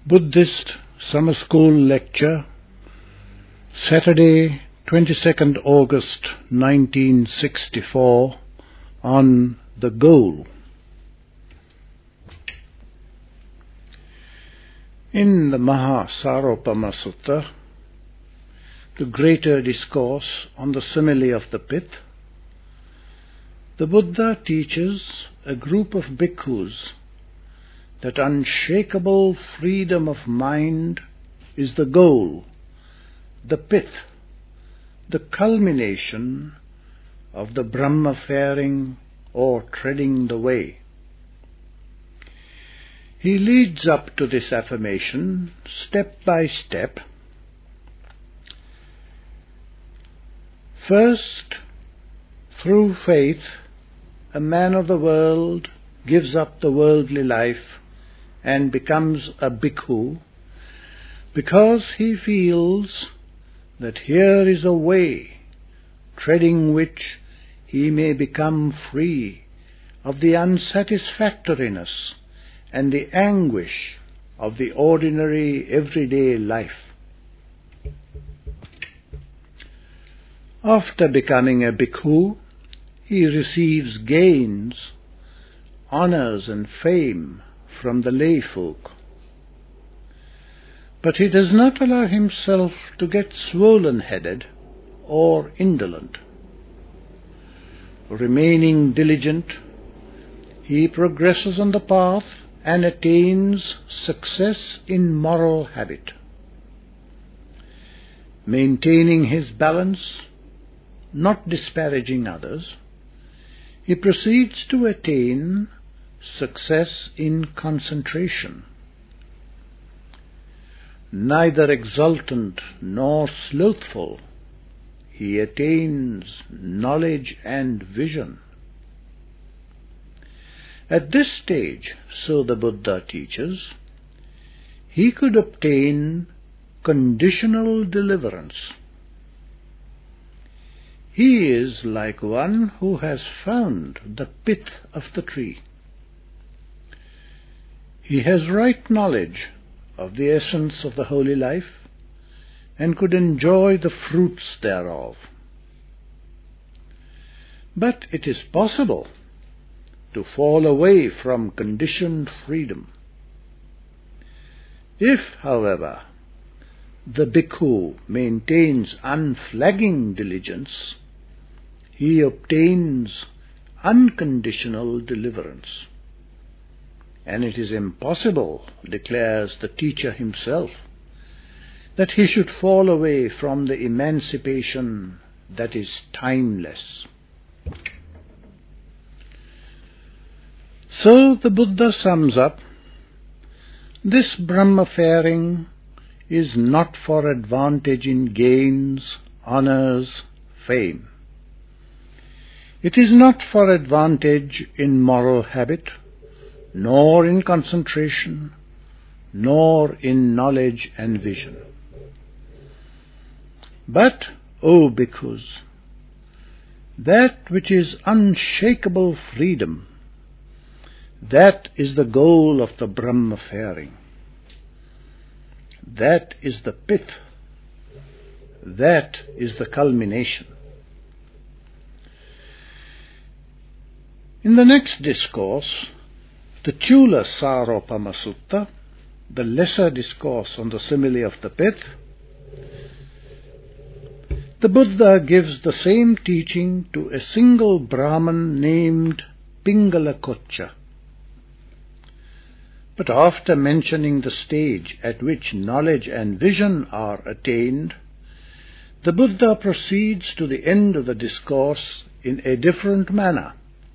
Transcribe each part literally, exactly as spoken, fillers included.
Buddhist Summer School Lecture, Saturday, twenty-second August nineteen sixty-four, on the goal. In the Mahasaropama Sutta, the greater discourse on the simile of the pith, the Buddha teaches a group of bhikkhus that unshakable freedom of mind is the goal, the pith, the culmination of the Brahma-faring or treading the way. He leads up to this affirmation step by step. First, through faith, a man of the world gives up the worldly life and becomes a bhikkhu because he feels that here is a way treading which he may become free of the unsatisfactoriness and the anguish of the ordinary everyday life. After becoming a bhikkhu, he receives gains, honors and fame from the lay folk. But he does not allow himself to get swollen-headed or indolent. Remaining diligent, he progresses on the path and attains success in moral habit. Maintaining his balance, not disparaging others, he proceeds to attain success in concentration. Neither exultant nor slothful, he attains knowledge and vision. At this stage, so the Buddha teaches, he could obtain conditional deliverance. He is like one who has found the pith of the tree. He has right knowledge of the essence of the holy life and could enjoy the fruits thereof. But it is possible to fall away from conditioned freedom. If, however, the bhikkhu maintains unflagging diligence, he obtains unconditional deliverance. And it is impossible, declares the teacher himself, that he should fall away from the emancipation that is timeless. So the Buddha sums up, this Brahma-faring is not for advantage in gains, honors, fame. It is not for advantage in moral habit, nor in concentration, nor in knowledge and vision. But, O bhikkhus, that which is unshakable freedom, that is the goal of the Brahma-faring. That is the pith. That is the culmination. In the next discourse, the Chula Saropama Sutta, the lesser discourse on the simile of the pith, the Buddha gives the same teaching to a single Brahman named Pingalakocha. But after mentioning the stage at which knowledge and vision are attained, the Buddha proceeds to the end of the discourse in a different manner.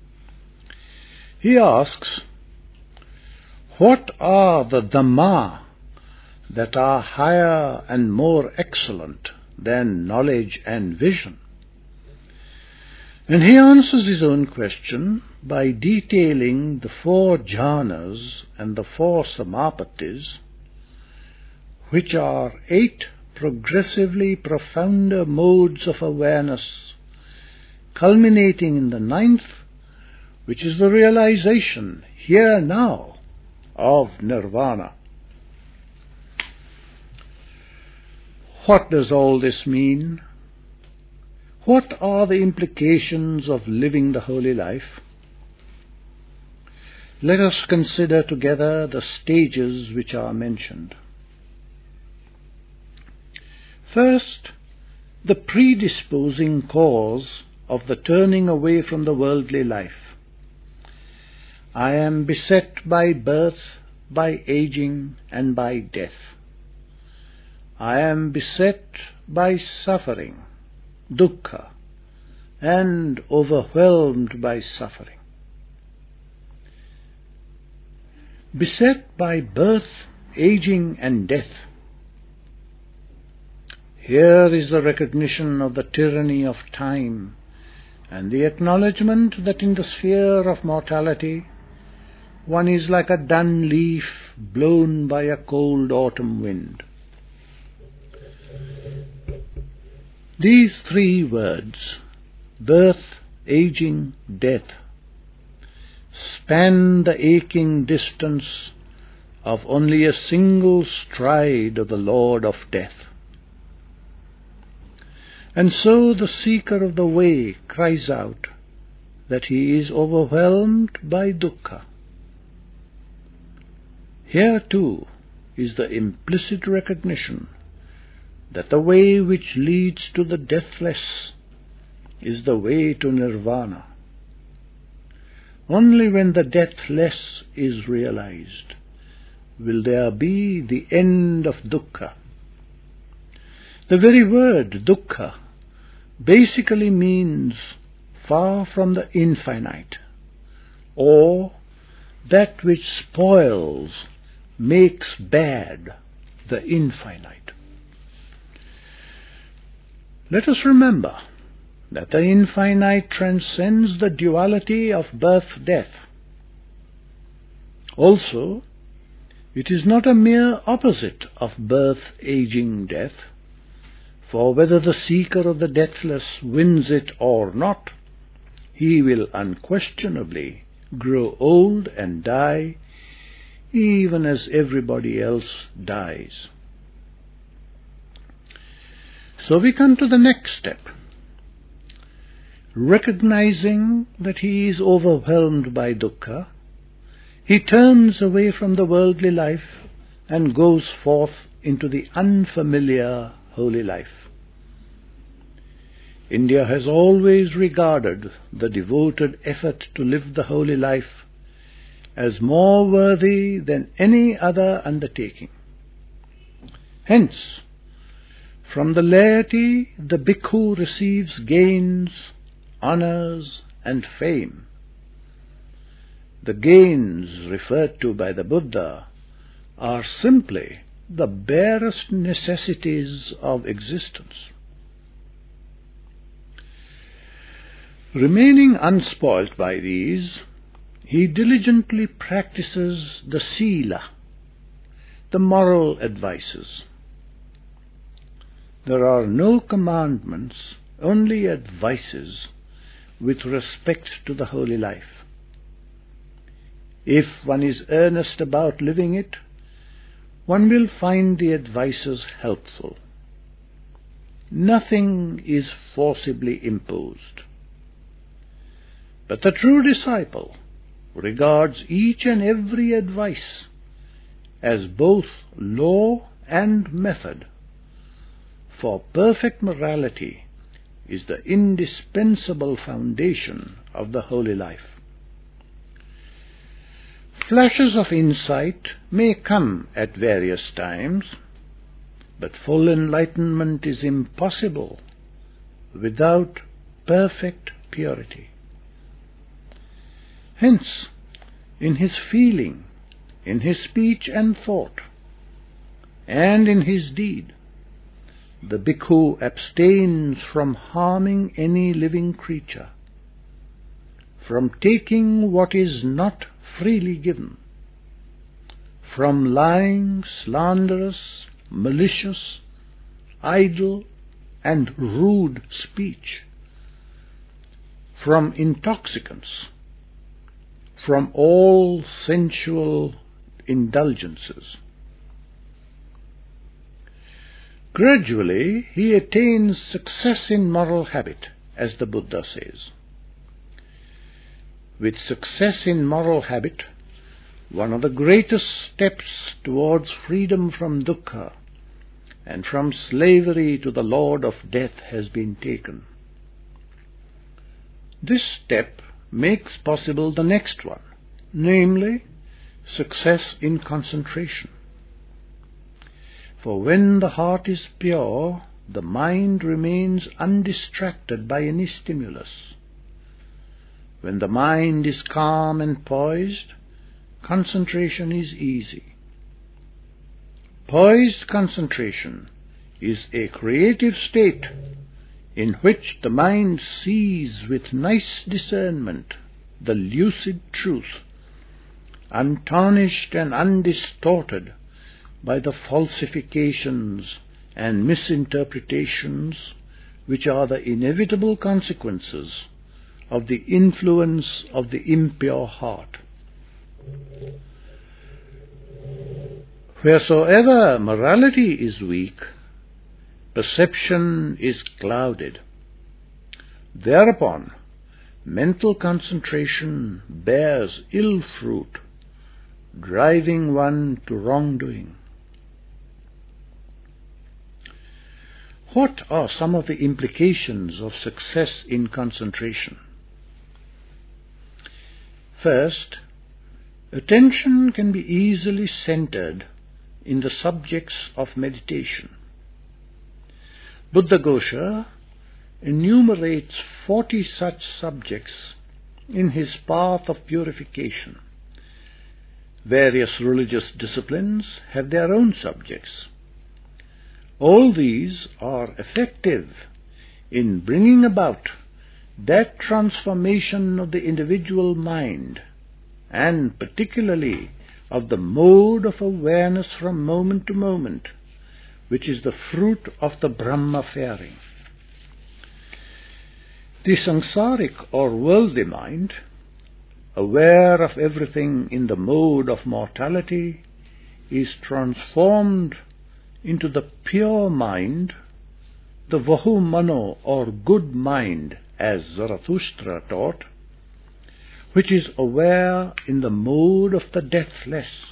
He asks, what are the Dhamma that are higher and more excellent than knowledge and vision? And he answers his own question by detailing the four jhanas and the four samapattis, which are eight progressively profounder modes of awareness, culminating in the ninth, which is the realization, here now, of nirvana. What does all this mean? What are the implications of living the holy life? Let us consider together the stages which are mentioned. First, the predisposing cause of the turning away from the worldly life. I am beset by birth, by aging, and by death. I am beset by suffering, dukkha, and overwhelmed by suffering. Beset by birth, aging, and death. Here is the recognition of the tyranny of time, and the acknowledgement that in the sphere of mortality one is like a dun leaf blown by a cold autumn wind. These three words, birth, aging, death, span the aching distance of only a single stride of the Lord of Death. And so the seeker of the way cries out that he is overwhelmed by dukkha. Here too is the implicit recognition that the way which leads to the deathless is the way to nirvana. Only when the deathless is realized will there be the end of dukkha. The very word dukkha basically means far from the infinite, or that which spoils, makes bad the infinite. Let us remember that the infinite transcends the duality of birth-death. Also, it is not a mere opposite of birth, aging, death, for whether the seeker of the deathless wins it or not, he will unquestionably grow old and die, even as everybody else dies. So we come to the next step. Recognizing that he is overwhelmed by dukkha, he turns away from the worldly life and goes forth into the unfamiliar holy life. India has always regarded the devoted effort to live the holy life as more worthy than any other undertaking. Hence, from the laity the bhikkhu receives gains, honors, and fame. The gains referred to by the Buddha are simply the barest necessities of existence. Remaining unspoilt by these, he diligently practices the sila, the moral advices. There are no commandments, only advices with respect to the holy life. If one is earnest about living it, one will find the advices helpful. Nothing is forcibly imposed. But the true disciple regards each and every advice as both law and method, for perfect morality is the indispensable foundation of the holy life. Flashes of insight may come at various times, but full enlightenment is impossible without perfect purity. Hence, in his feeling, in his speech and thought, and in his deed, the bhikkhu abstains from harming any living creature, from taking what is not freely given, from lying, slanderous, malicious, idle, and rude speech, from intoxicants, from all sensual indulgences. Gradually he attains success in moral habit, as the Buddha says. With success in moral habit, one of the greatest steps towards freedom from dukkha and from slavery to the Lord of Death has been taken. This step makes possible the next one, namely, success in concentration. For when the heart is pure, the mind remains undistracted by any stimulus. When the mind is calm and poised, concentration is easy. Poised concentration is a creative state in which the mind sees with nice discernment the lucid truth, untarnished and undistorted by the falsifications and misinterpretations which are the inevitable consequences of the influence of the impure heart. Wheresoever morality is weak, perception is clouded. Thereupon, mental concentration bears ill fruit, driving one to wrongdoing. What are some of the implications of success in concentration? First, attention can be easily centered in the subjects of meditation. Buddhaghosa enumerates forty such subjects in his path of purification. Various religious disciplines have their own subjects. All these are effective in bringing about that transformation of the individual mind, and particularly of the mode of awareness from moment to moment, which is the fruit of the Brahma-faring. The samsaric or worldly mind, aware of everything in the mode of mortality, is transformed into the pure mind, the Vahumano or good mind, as Zarathustra taught, which is aware in the mode of the deathless.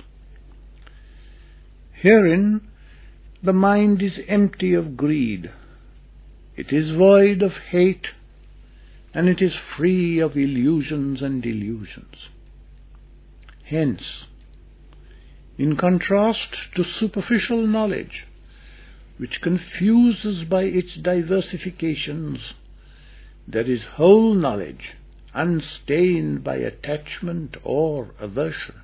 Herein the mind is empty of greed, it is void of hate, and it is free of illusions and delusions. Hence, in contrast to superficial knowledge, which confuses by its diversifications, there is whole knowledge, unstained by attachment or aversion.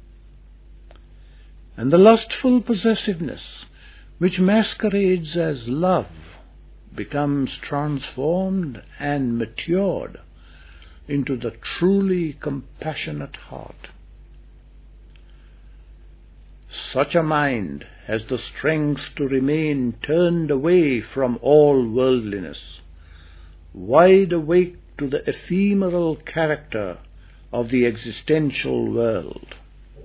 And the lustful possessiveness, which masquerades as love, becomes transformed and matured into the truly compassionate heart. Such a mind has the strength to remain turned away from all worldliness, wide awake to the ephemeral character of the existential world.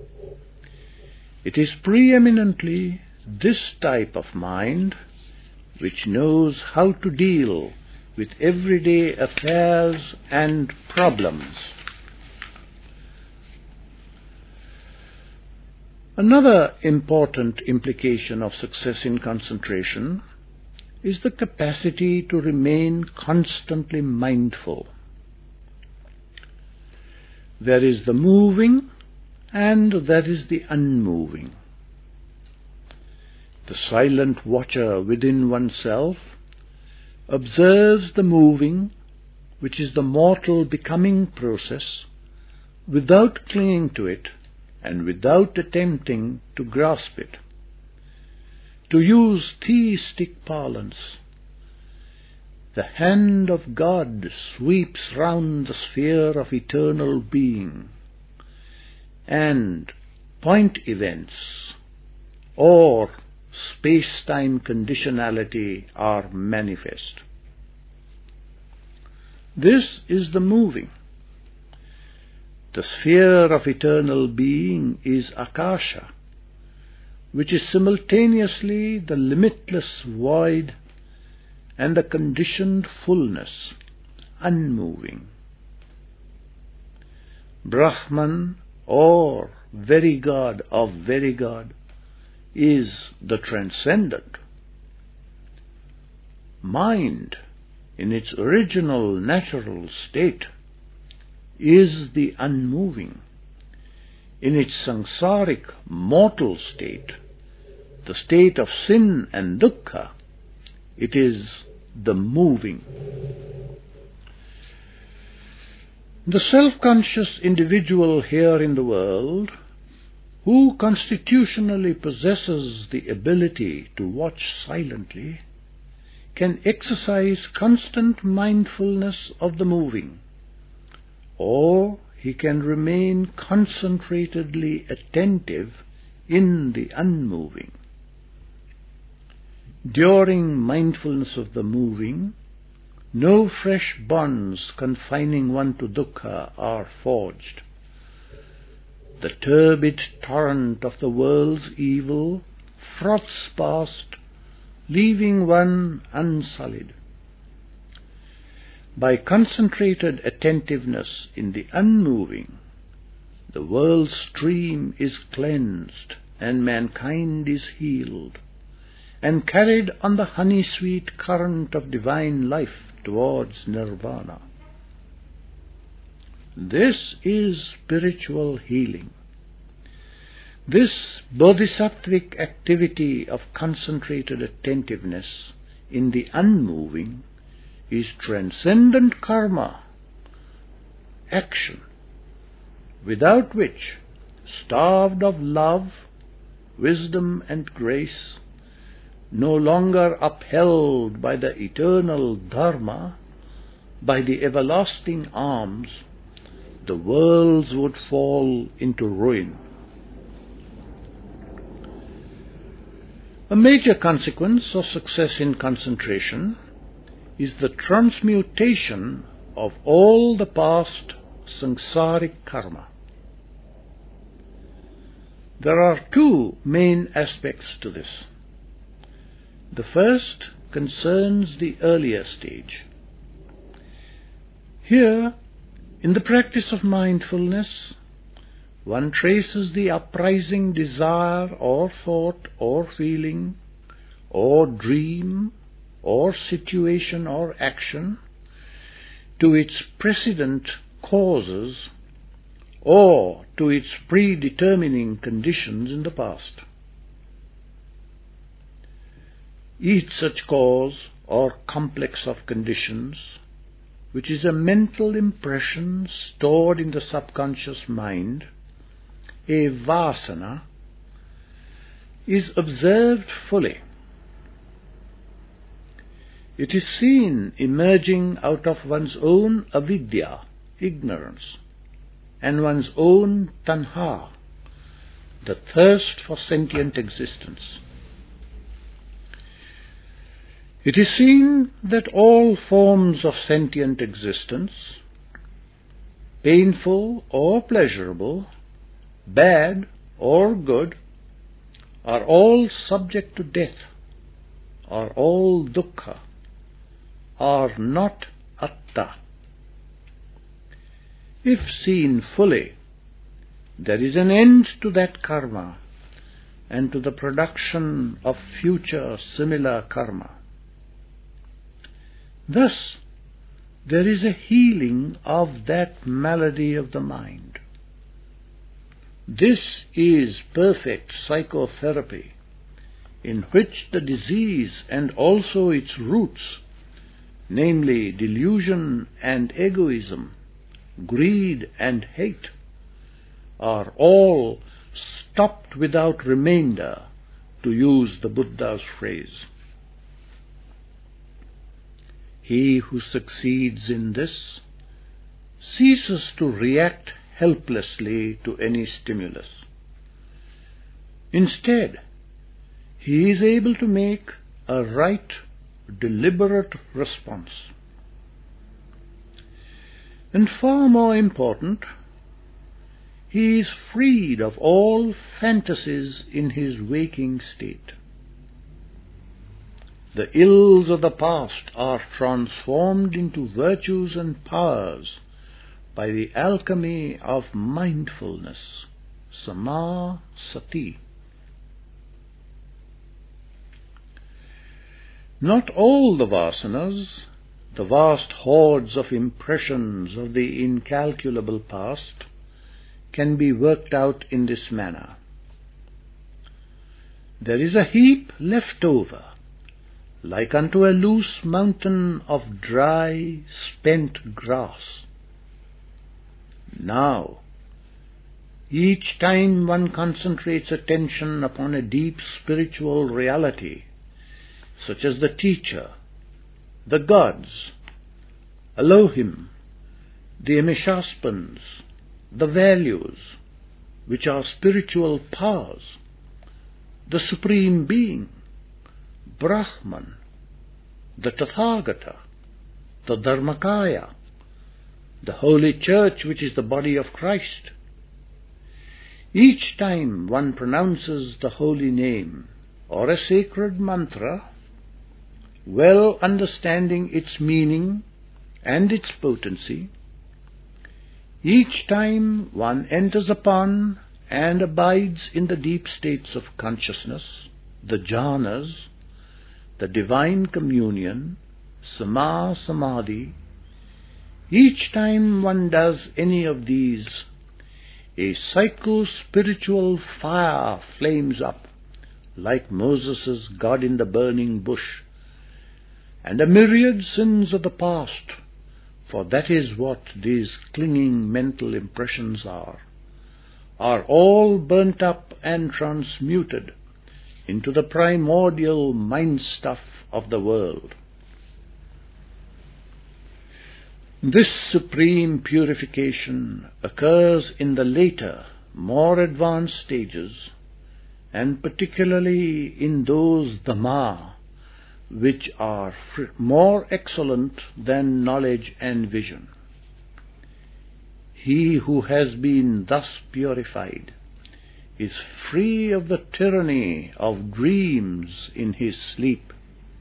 It is preeminently this type of mind which knows how to deal with everyday affairs and problems. Another important implication of success in concentration is the capacity to remain constantly mindful. There is the moving and there is the unmoving. The silent watcher within oneself observes the moving, which is the mortal becoming process, without clinging to it and without attempting to grasp it. To use theistic parlance, the hand of God sweeps round the sphere of eternal being, and point events or space-time conditionality are manifest. This is the moving. The sphere of eternal being is Akasha, which is simultaneously the limitless void and the conditioned fullness, unmoving. Brahman, or very God of very God, is the transcendent. Mind, in its original natural state, is the unmoving. In its samsaric mortal state, the state of sin and dukkha, it is the moving. The self-conscious individual here in the world, who constitutionally possesses the ability to watch silently, can exercise constant mindfulness of the moving, or he can remain concentratedly attentive in the unmoving. During mindfulness of the moving, no fresh bonds confining one to dukkha are forged. The turbid torrent of the world's evil froths past, leaving one unsullied. By concentrated attentiveness in the unmoving, the world's stream is cleansed and mankind is healed, and carried on the honey-sweet current of divine life towards nirvana. This is spiritual healing. This bodhisattvic activity of concentrated attentiveness in the unmoving is transcendent karma, action, without which, starved of love, wisdom and grace, no longer upheld by the eternal dharma, by the everlasting arms, the worlds would fall into ruin. A major consequence of success in concentration is the transmutation of all the past samsaric karma. There are two main aspects to this. The first concerns the earlier stage. Here, in the practice of mindfulness, one traces the uprising desire or thought or feeling or dream or situation or action to its precedent causes or to its predetermining conditions in the past. Each such cause or complex of conditions, which is a mental impression stored in the subconscious mind, a vasana, is observed fully. It is seen emerging out of one's own avidya, ignorance, and one's own tanha, the thirst for sentient existence. It is seen that all forms of sentient existence, painful or pleasurable, bad or good, are all subject to death, are all dukkha, are not atta. If seen fully, there is an end to that karma and to the production of future similar karma. Thus, there is a healing of that malady of the mind. This is perfect psychotherapy, in which the disease and also its roots, namely delusion and egoism, greed and hate, are all stopped without remainder, to use the Buddha's phrase. He who succeeds in this ceases to react helplessly to any stimulus. Instead, he is able to make a right, deliberate response. And far more important, he is freed of all fantasies in his waking state. The ills of the past are transformed into virtues and powers by the alchemy of mindfulness, Sama Sati. Not all the vasanas, the vast hordes of impressions of the incalculable past, can be worked out in this manner. There is a heap left over, like unto a loose mountain of dry, spent grass. Now, each time one concentrates attention upon a deep spiritual reality, such as the teacher, the gods, Elohim, the Ameshaspans, the values, which are spiritual powers, the Supreme Being, Brahman, the Tathagata, the Dharmakaya, the Holy Church, which is the body of Christ. Each time one pronounces the holy name or a sacred mantra, well understanding its meaning and its potency, each time one enters upon and abides in the deep states of consciousness, the jhanas, the divine communion, Sama Samadhi, each time one does any of these, a psycho-spiritual fire flames up, like Moses' God in the burning bush, and a myriad sins of the past, for that is what these clinging mental impressions are, are all burnt up and transmuted into the primordial mind stuff of the world. This supreme purification occurs in the later, more advanced stages, and particularly in those Dhamma, which are more excellent than knowledge and vision. He who has been thus purified is free of the tyranny of dreams in his sleep.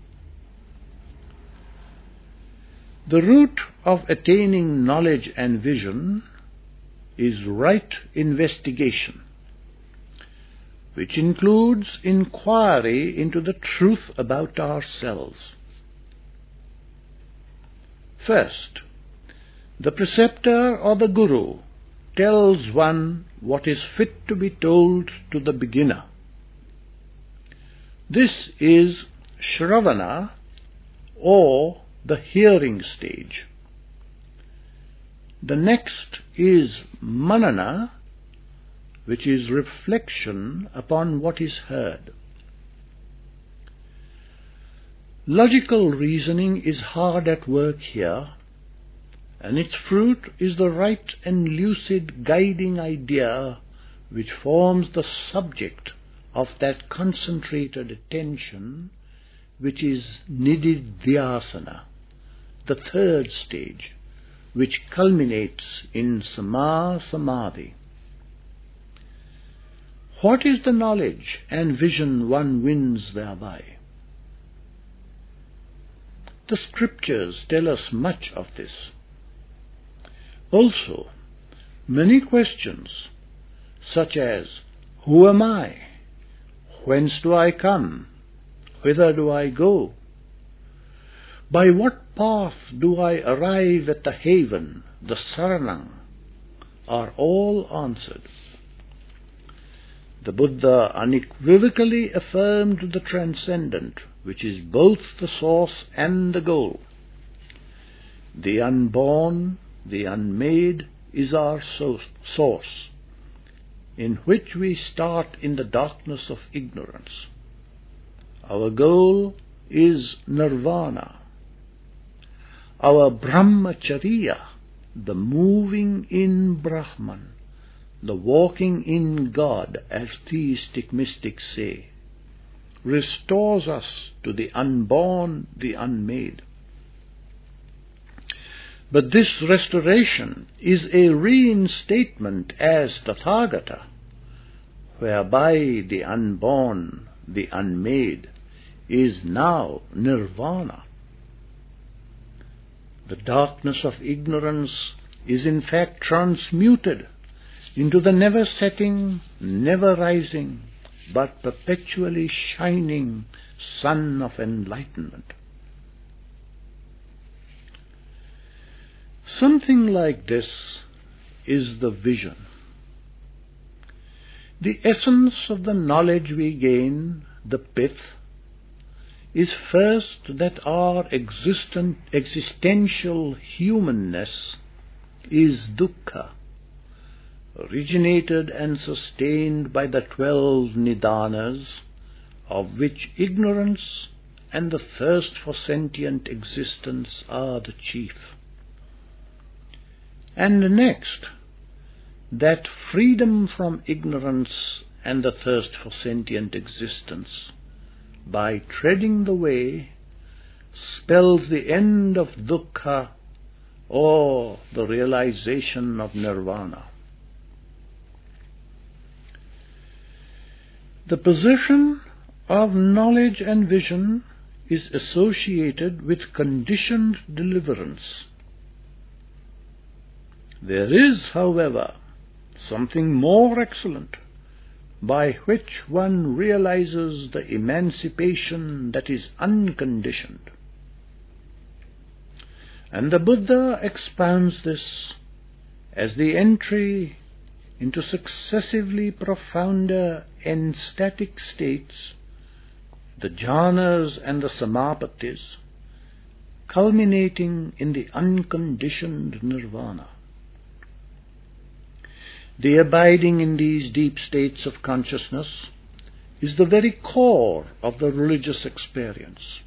The root of attaining knowledge and vision is right investigation, which includes inquiry into the truth about ourselves. First, the preceptor or the guru tells one what is fit to be told to the beginner. This is Shravana, or the hearing stage. The next is Manana, which is reflection upon what is heard. Logical reasoning is hard at work here, and its fruit is the right and lucid guiding idea which forms the subject of that concentrated attention which is Nididhyasana, the third stage, which culminates in Sama Samadhi. What is the knowledge and vision one wins thereby? The scriptures tell us much of this. Also, many questions, such as, who am I? Whence do I come? Whither do I go? By what path do I arrive at the haven, the saranang, are all answered. The Buddha unequivocally affirmed the transcendent, which is both the source and the goal. The unborn, the unmade, is our source, in which we start in the darkness of ignorance. Our goal is nirvana. Our brahmacharya, the moving in Brahman, the walking in God, as theistic mystics say, restores us to the unborn, the unmade. But this restoration is a reinstatement as Tathagata, whereby the unborn, the unmade, is now nirvana. The darkness of ignorance is in fact transmuted into the never setting, never rising, but perpetually shining sun of enlightenment. Something like this is the vision. The essence of the knowledge we gain, the pith, is first that our existent, existential humanness is dukkha, originated and sustained by the twelve nidanas, of which ignorance and the thirst for sentient existence are the chief. And next, that freedom from ignorance and the thirst for sentient existence, by treading the way, spells the end of dukkha or the realization of nirvana. The position of knowledge and vision is associated with conditioned deliverance. There is, however, something more excellent, by which one realizes the emancipation that is unconditioned. And the Buddha expounds this as the entry into successively profounder ecstatic states, the jhanas and the samapatis, culminating in the unconditioned nirvana. The abiding in these deep states of consciousness is the very core of the religious experience.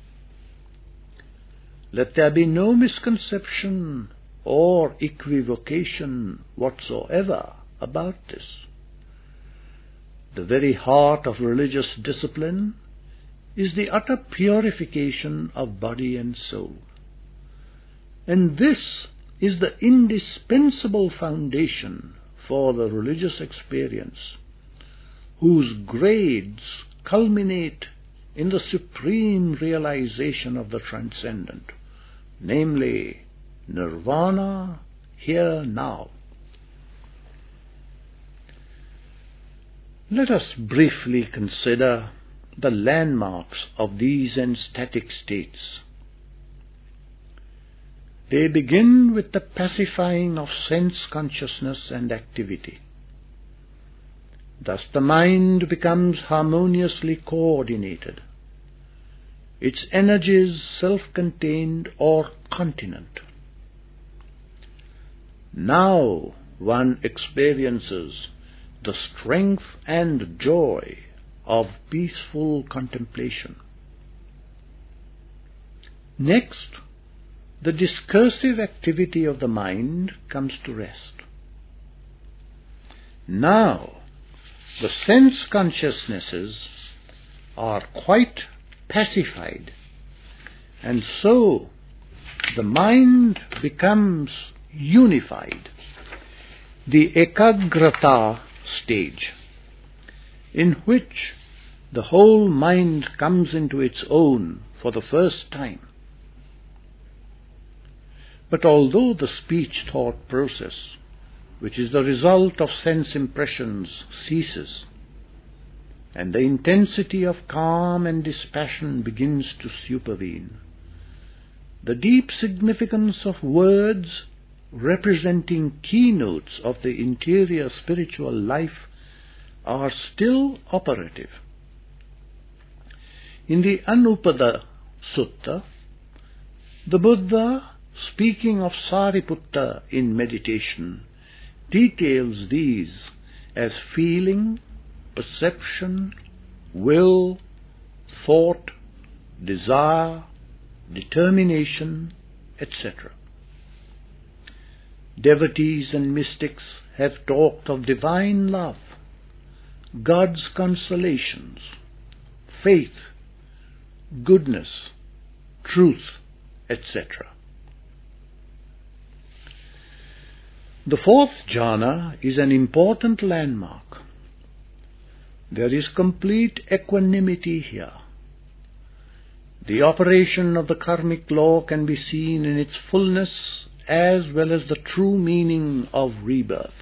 Let there be no misconception or equivocation whatsoever about this. The very heart of religious discipline is the utter purification of body and soul. And this is the indispensable foundation for the religious experience, whose grades culminate in the supreme realization of the transcendent, namely nirvana here now. Let us briefly consider the landmarks of these ecstatic states. They begin with the pacifying of sense consciousness and activity. Thus the mind becomes harmoniously coordinated, its energies self-contained or continent. Now one experiences the strength and joy of peaceful contemplation. Next, the discursive activity of the mind comes to rest. Now, the sense consciousnesses are quite pacified, and so the mind becomes unified, the ekagrata stage, in which the whole mind comes into its own for the first time. But although the speech-thought process, which is the result of sense impressions, ceases, and the intensity of calm and dispassion begins to supervene, the deep significance of words representing keynotes of the interior spiritual life are still operative. In the Anupada Sutta, the Buddha, speaking of Sariputta in meditation, details these as feeling, perception, will, thought, desire, determination, et cetera. Devotees and mystics have talked of divine love, God's consolations, faith, goodness, truth, et cetera. The fourth jhana is an important landmark. There is complete equanimity here. The operation of the karmic law can be seen in its fullness as well as the true meaning of rebirth.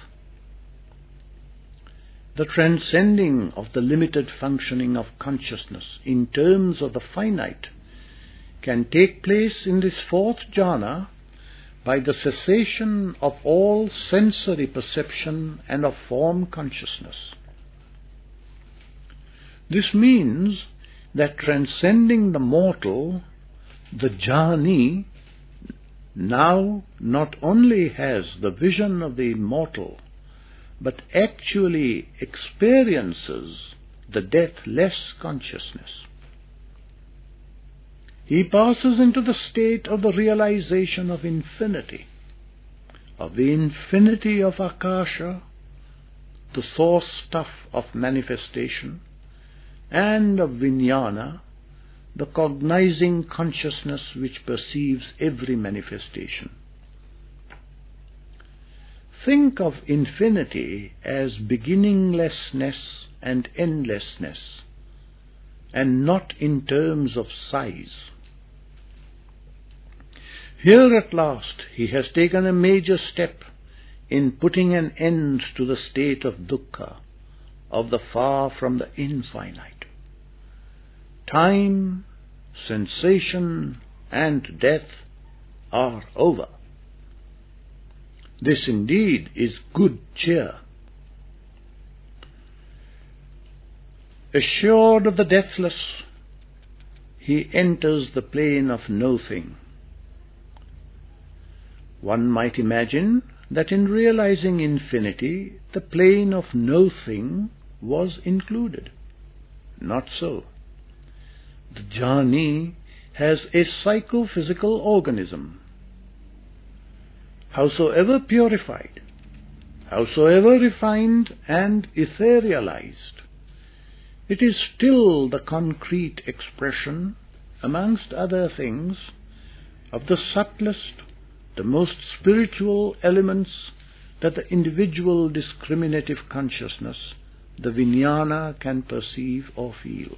The transcending of the limited functioning of consciousness in terms of the finite can take place in this fourth jhana by the cessation of all sensory perception and of form consciousness. This means that transcending the mortal, the jhani now not only has the vision of the immortal, but actually experiences the deathless consciousness. He passes into the state of the realization of infinity, of the infinity of Akasha, the source stuff of manifestation, and of Vijnana, the cognizing consciousness which perceives every manifestation. Think of infinity as beginninglessness and endlessness, and not in terms of size. Here at last he has taken a major step in putting an end to the state of dukkha, of the far from the infinite. Time, sensation, and death are over. This indeed is good cheer. Assured of the deathless, he enters the plane of no-thing. One might imagine that in realizing infinity, the plane of no-thing was included. Not so. The jhani has a psychophysical organism. Howsoever purified, howsoever refined and etherealized, it is still the concrete expression, amongst other things, of the subtlest, the most spiritual elements that the individual discriminative consciousness, the vijnana, can perceive or feel.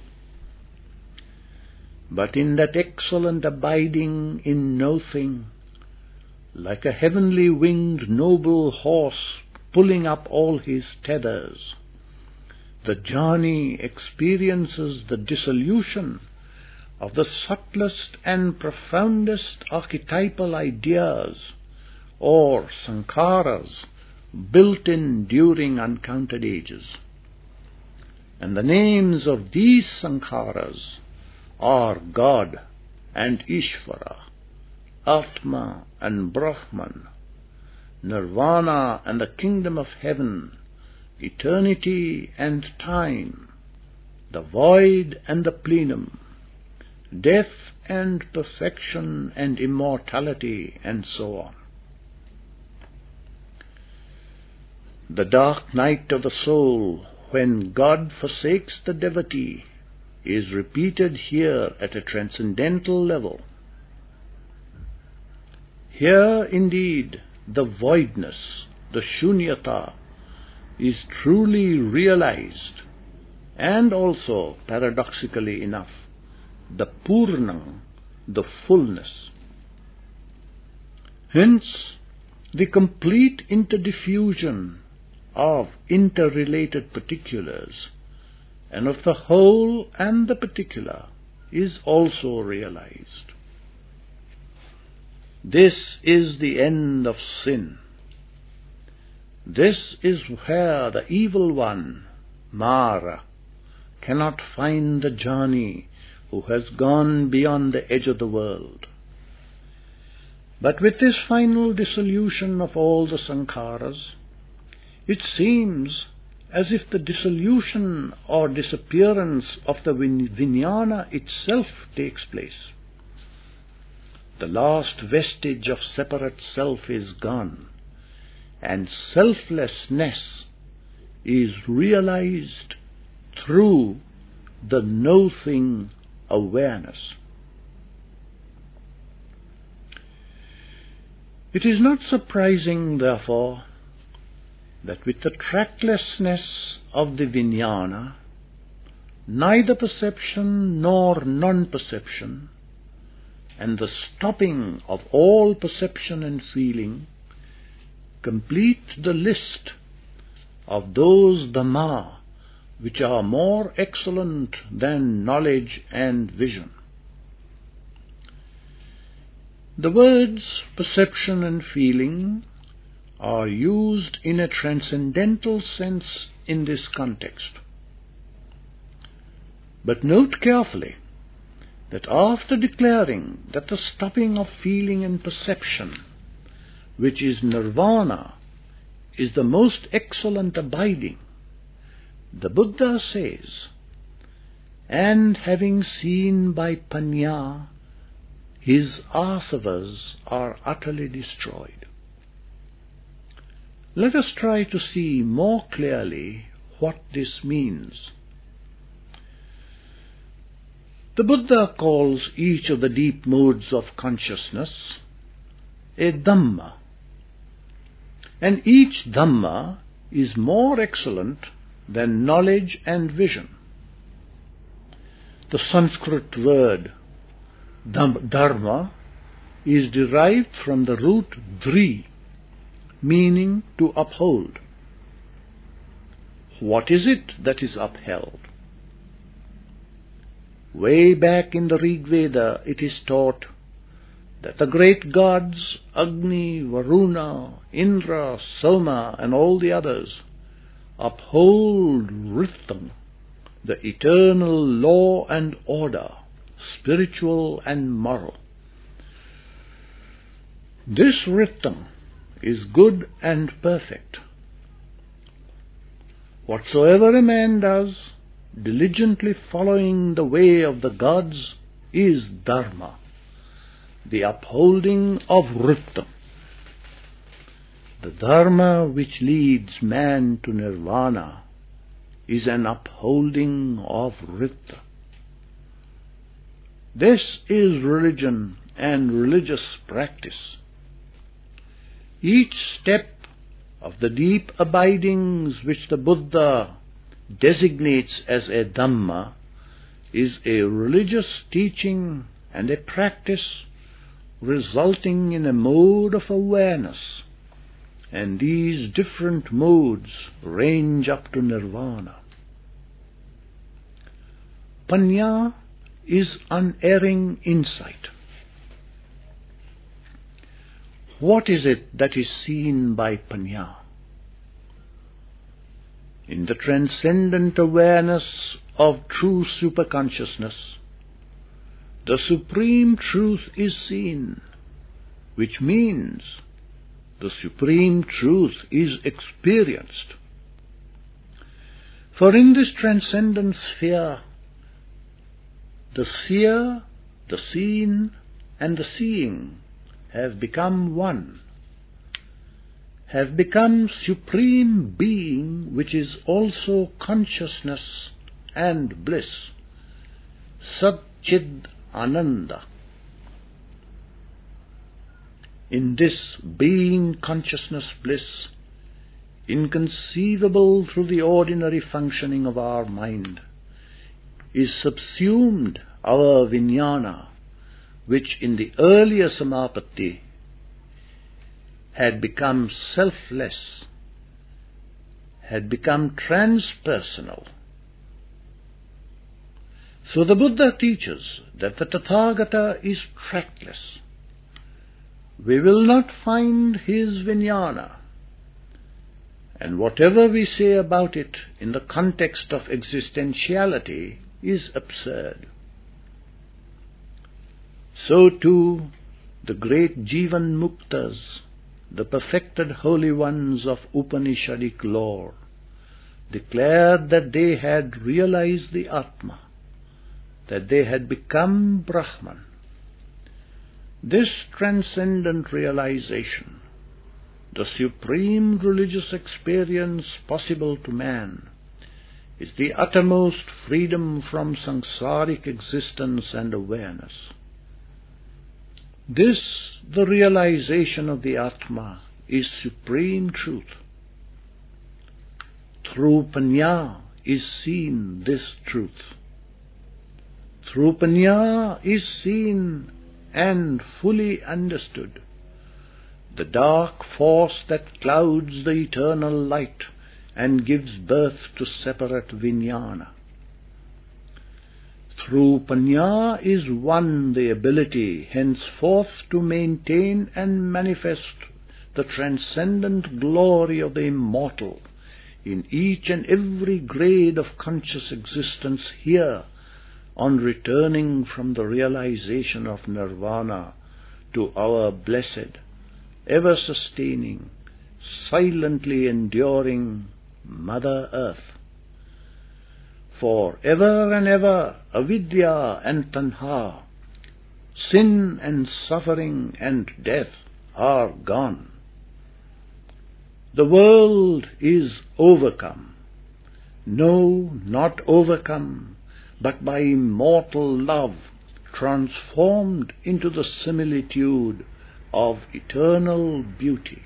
But in that excellent abiding in no-thing, like a heavenly winged noble horse pulling up all his tethers, the jhani experiences the dissolution of the subtlest and profoundest archetypal ideas, or sankharas, built in during uncounted ages. And the names of these sankharas are God and Ishvara, Atma and Brahman, Nirvana and the kingdom of heaven, eternity and time, the void and the plenum, death and perfection and immortality, and so on. The dark night of the soul, when God forsakes the devotee, is repeated here at a transcendental level. Here indeed the voidness, the shunyata, is truly realized, and also, paradoxically enough, the purnam, the fullness. Hence, the complete interdiffusion of interrelated particulars, and of the whole and the particular, is also realized. This is the end of sin. This is where the evil one, Mara, cannot find the jhani who has gone beyond the edge of the world. But with this final dissolution of all the sankharas, it seems as if the dissolution or disappearance of the vijnana itself takes place. The last vestige of separate self is gone, and selflessness is realized through the no-thing awareness. It is not surprising, therefore, that with the tracklessness of the vijnana, neither perception nor non-perception, and the stopping of all perception and feeling, complete the list of those Dhamma which are more excellent than knowledge and vision. The words perception and feeling are used in a transcendental sense in this context. But note carefully that after declaring that the stopping of feeling and perception, which is nirvana, is the most excellent abiding, the Buddha says, and having seen by panya, his asavas are utterly destroyed. Let us try to see more clearly what this means. The Buddha calls each of the deep modes of consciousness a Dhamma, and each Dhamma is more excellent than knowledge and vision. The Sanskrit word Dharma is derived from the root dri, meaning to uphold. What is it that is upheld? Way back in the Rig Veda it is taught that the great gods Agni, Varuna, Indra, Soma and all the others uphold Ritham, the eternal law and order, spiritual and moral. This Ritham is good and perfect. Whatsoever a man does, diligently following the way of the gods, is Dharma, the upholding of Ritham. The Dharma which leads man to nirvana is an upholding of Ritham. This is religion and religious practice. Each step of the deep abidings which the Buddha designates as a Dhamma is a religious teaching and a practice resulting in a mode of awareness, and these different modes range up to nirvana. Panya is unerring insight. What is it that is seen by panya? In the transcendent awareness of true superconsciousness, the supreme truth is seen, which means the supreme truth is experienced. For in this transcendent sphere, the seer, the seen, and the seeing have become one, have become supreme being, which is also consciousness and bliss, Sat-Chid Ananda. In this being consciousness bliss, inconceivable through the ordinary functioning of our mind, is subsumed our vijnana, which in the earlier samapatti had become selfless, had become transpersonal. So the Buddha teaches that the Tathagata is trackless. We will not find his vijnana, and whatever we say about it in the context of existentiality is absurd. So too the great Jivan Muktas, the perfected holy ones of Upanishadic lore, declared that they had realized the Atma, that they had become Brahman. This transcendent realization, the supreme religious experience possible to man, is the uttermost freedom from samsaric existence and awareness. This, the realization of the Atma, is supreme truth. Through Panya is seen this truth. Through Panya is seen and fully understood the dark force that clouds the eternal light and gives birth to separate vijnana. Through Panya is won the ability henceforth to maintain and manifest the transcendent glory of the immortal in each and every grade of conscious existence here, on returning from the realization of nirvana to our blessed, ever-sustaining, silently enduring Mother Earth. For ever and ever avidya and tanha, sin and suffering and death are gone. The world is overcome. No, not overcome, but by immortal love transformed into the similitude of eternal beauty.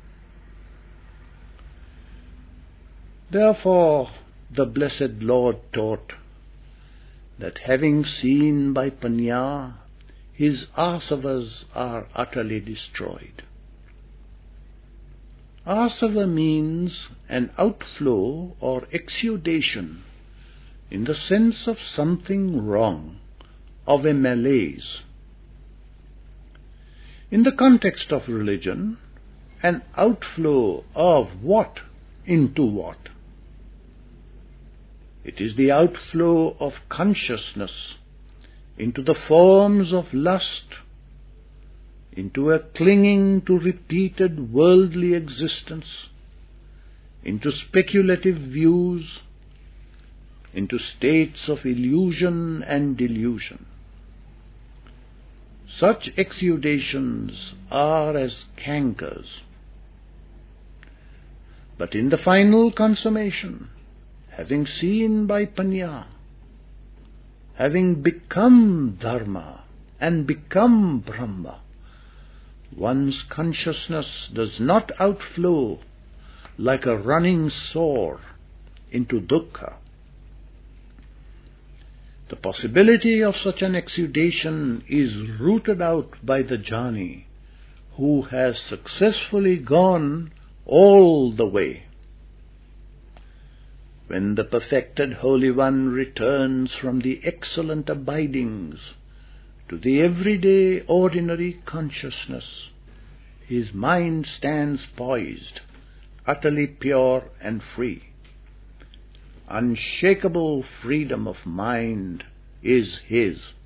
Therefore, the blessed Lord taught that having seen by Panya, his asavas are utterly destroyed. Asava means an outflow or exudation in the sense of something wrong, of a malaise. In the context of religion, an outflow of what into what? It is the outflow of consciousness into the forms of lust, into a clinging to repeated worldly existence, into speculative views, into states of illusion and delusion. Such exudations are as cankers. But in the final consummation, having seen by Panya, having become Dharma and become Brahma, one's consciousness does not outflow like a running sore into dukkha. The possibility of such an exudation is rooted out by the jnani who has successfully gone all the way. When the perfected Holy One returns from the excellent abidings to the everyday ordinary consciousness, his mind stands poised, utterly pure and free. Unshakable freedom of mind is his.